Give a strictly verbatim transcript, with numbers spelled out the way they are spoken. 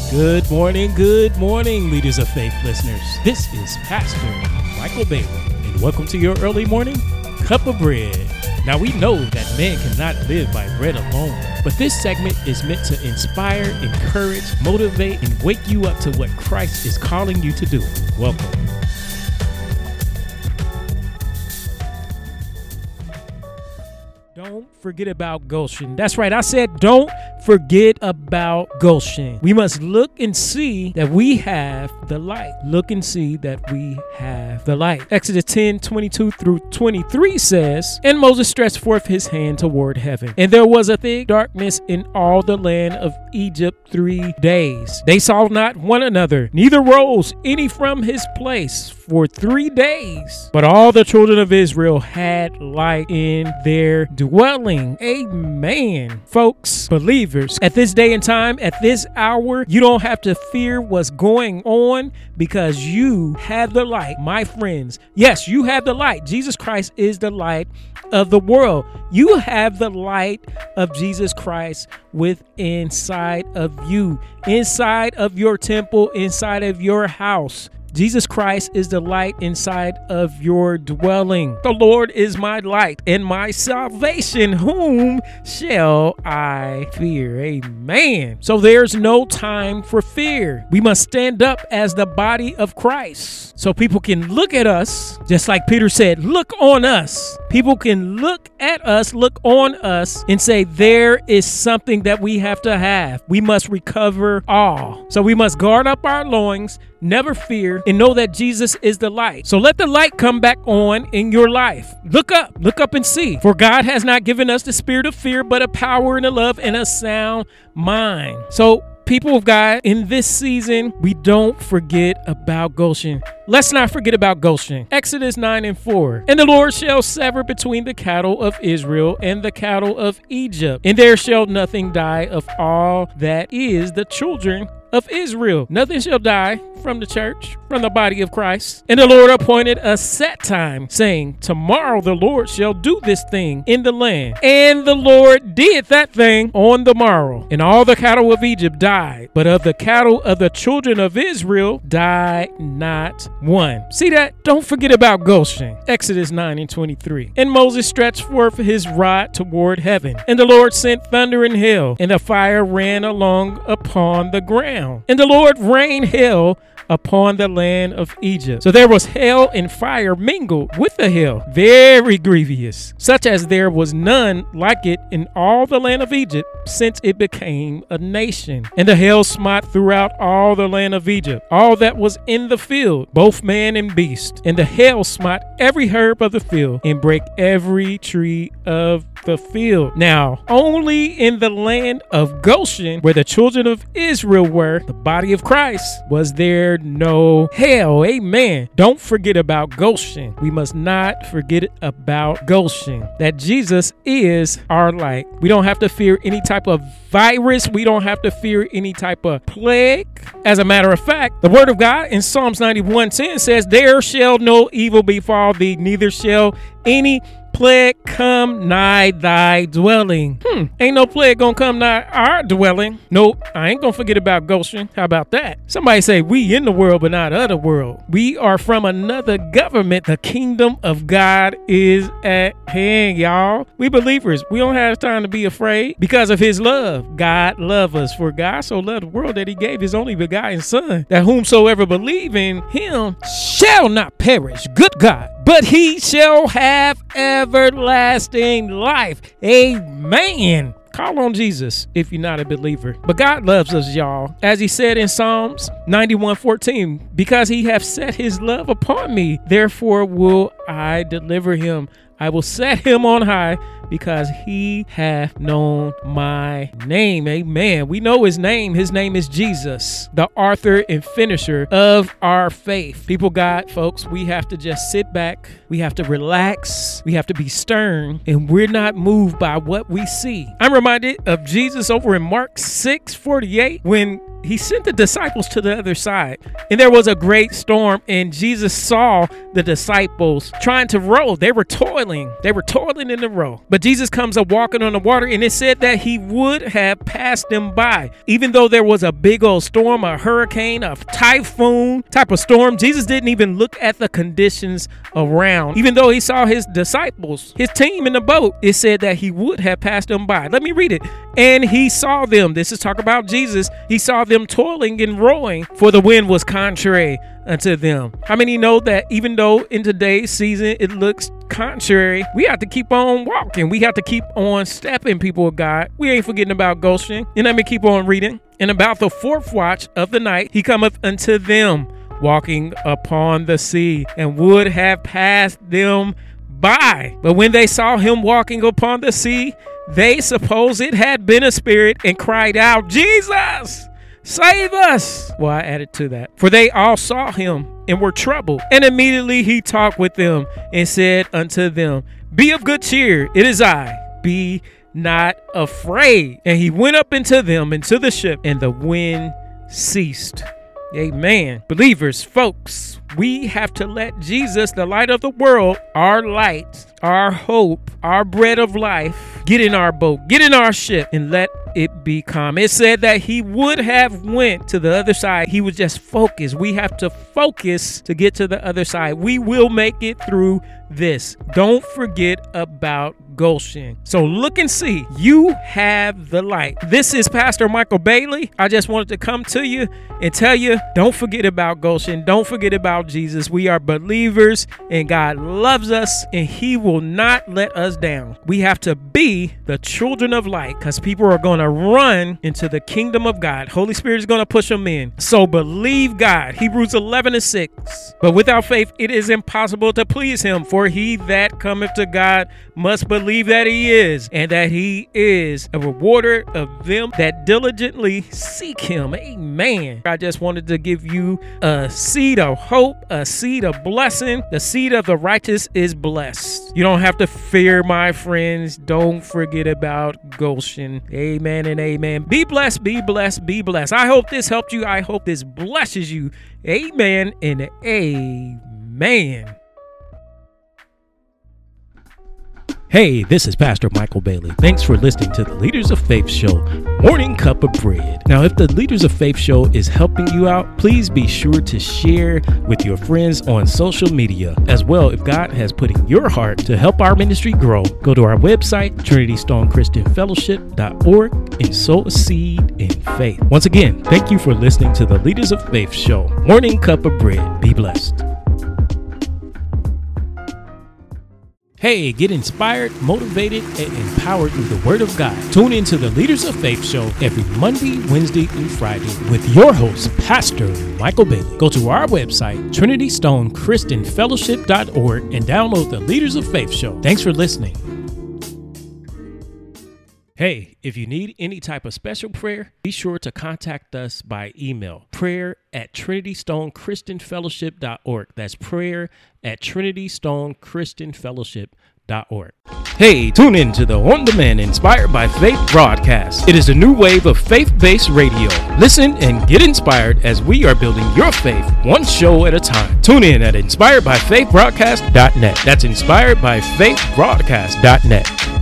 Good morning, good morning, leaders of faith listeners. This is Pastor Michael Bailey, and welcome to your early morning cup of bread. Now, we know that man cannot live by bread alone, but this segment is meant to inspire, encourage, motivate, and wake you up to what Christ is calling you to do. Welcome. Don't forget about Goshen. That's right. I said don't forget about Goshen. We must look and see that we have the light. Look and see that we have the light. Exodus ten, twenty-two through twenty-three says, "And Moses stretched forth his hand toward heaven, and there was a thick darkness in all the land of Egypt three days. They saw not one another, neither rose any from his place for three days. But all the children of Israel had light in their dwelling." Amen. Folks, believers, at this day and time, at this hour, you don't have to fear what's going on because you have the light, my friends. Yes, you have the light. Jesus Christ is the light of the world. You have the light of Jesus Christ within inside of you, inside of your temple, inside of your house. Jesus Christ is the light inside of your dwelling. The Lord is my light and my salvation. Whom shall I fear? Amen. So there's no time for fear. We must stand up as the body of Christ so people can look at us, just like Peter said, look on us. People can look at us, look on us, and say there is something that we have to have. We must recover all. So we must guard up our loins, never fear, and know that Jesus is the light. So let the light come back on in your life. Look up, look up and see. For God has not given us the spirit of fear, but a power and a love and a sound mind. So people of God, in this season, we don't forget about Goshen. Let's not forget about Goshen. Exodus nine and four. "And the Lord shall sever between the cattle of Israel and the cattle of Egypt, and there shall nothing die of all that is the children of Israel." Nothing shall die from the church, from the body of Christ. "And the Lord appointed a set time, saying, Tomorrow the Lord shall do this thing in the land. And the Lord did that thing on the morrow. And all the cattle of Egypt died, but of the cattle of the children of Israel died not one." See that? Don't forget about Goshen. Exodus nine and twenty-three. "And Moses stretched forth his rod toward heaven, and the Lord sent thunder and hail, and the fire ran along upon the ground. And the Lord rained hail upon the land of Egypt. So there was hail and fire mingled with the hail, very grievous, such as there was none like it in all the land of Egypt since it became a nation. And the hail smote throughout all the land of Egypt, all that was in the field, both man and beast. And the hail smote every herb of the field, and brake every tree of the field. Now, only in the land of Goshen, where the children of Israel were, the body of Christ, was there no hail. Amen. Don't forget about Goshen. We must not forget about Goshen, that Jesus is our light. We don't have to fear any type of virus. We don't have to fear any type of plague. As a matter of fact, the word of God in Psalms ninety-one ten says, "There shall no evil befall thee, neither shall any plague come nigh thy dwelling." Hmm, ain't no plague gonna come nigh our dwelling. Nope, I ain't gonna forget about Goshen. How about that? Somebody say we in the world, but not of the world. We are from another government. The kingdom of God is at hand, y'all. We believers, we don't have time to be afraid because of his love. God love us, for God so loved the world that he gave his only begotten son, that whomsoever believe in him shall not perish. Good God. But he shall have everlasting life. Amen. Call on Jesus if you're not a believer. But God loves us, y'all. As he said in Psalms ninety-one fourteen, "Because he hath set his love upon me, therefore will I deliver him. I will set him on high because he hath known my name." Amen. We know his name. His name is Jesus, the author and finisher of our faith. People, God, folks, we have to just sit back. We have to relax. We have to be stern, and we're not moved by what we see. I'm reminded of Jesus over in Mark six forty-eight when he sent the disciples to the other side, and there was a great storm, and Jesus saw the disciples trying to row. They were toiling toiling. They were toiling in the row. But Jesus comes up walking on the water, and it said that he would have passed them by. Even though there was a big old storm, a hurricane, a typhoon type of storm, Jesus didn't even look at the conditions around. Even though he saw his disciples, his team in the boat, it said that he would have passed them by. Let me read it. And he saw them. This is talk about Jesus. He saw them toiling and rowing, for the wind was contrary unto them. How many know that even though in today's season it looks contrary, we have to keep on walking. We have to keep on stepping, people of God. We ain't forgetting about Goshen. And let me keep on reading. And about the fourth watch of the night, he cometh unto them, walking upon the sea, and would have passed them by. But when they saw him walking upon the sea, they supposed it had been a spirit, and cried out, Jesus, save us. Well, I added to that. For they all saw him and were troubled. And immediately he talked with them and said unto them, be of good cheer, it is I, be not afraid. And he went up into them, into the ship, and the wind ceased. Amen. Believers, folks, we have to let Jesus, the light of the world, our light, our hope, our bread of life, get in our boat, get in our ship, and let it be calm. It said that he would have went to the other side. He was just focused. We have to focus to get to the other side. We will make it through this. Don't forget about Goshen. So look and see. You have the light. This is Pastor Michael Bailey. I just wanted to come to you and tell you, don't forget about Goshen. Don't forget about Jesus. We are believers, and God loves us, and he will not let us down. We have to be the children of light, because people are going to run into the kingdom of God. Holy Spirit is going to push them in. So believe God. Hebrews eleven and six. But without faith, it is impossible to please him. For he that cometh to God must believe that he is, and that he is a rewarder of them that diligently seek him. Amen. I just wanted to give you a seed of hope, a seed of blessing. The seed of the righteous is blessed. You don't have to fear, my friends. Don't forget about Goshen. Amen and amen. Be blessed, be blessed, be blessed. I hope this helped you. I hope this blesses you. Amen and amen. Hey, this is Pastor Michael Bailey. Thanks for listening to the Leaders of Faith Show, Morning Cup of Bread. Now, if the Leaders of Faith Show is helping you out, please be sure to share with your friends on social media. As well, if God has put in your heart to help our ministry grow, go to our website, Trinity Stone Christian Fellowship dot org, and sow a seed in faith. Once again, thank you for listening to the Leaders of Faith Show, Morning Cup of Bread. Be blessed. Hey, get inspired, motivated, and empowered through the Word of God. Tune into the Leaders of Faith Show every Monday, Wednesday, and Friday with your host, Pastor Michael Bailey. Go to our website, Trinity Stone Christian Fellowship dot org, and download the Leaders of Faith Show. Thanks for listening. Hey, if you need any type of special prayer, be sure to contact us by email, prayer at Trinity Stone Christian Fellowship dot org. That's prayer at Trinity Stone Christian Fellowship dot org. Hey, tune in to the on-demand Inspired by Faith broadcast. It is a new wave of faith-based radio. Listen and get inspired as we are building your faith one show at a time. Tune in at inspired by faith broadcast dot net. That's inspired by faith broadcast dot net.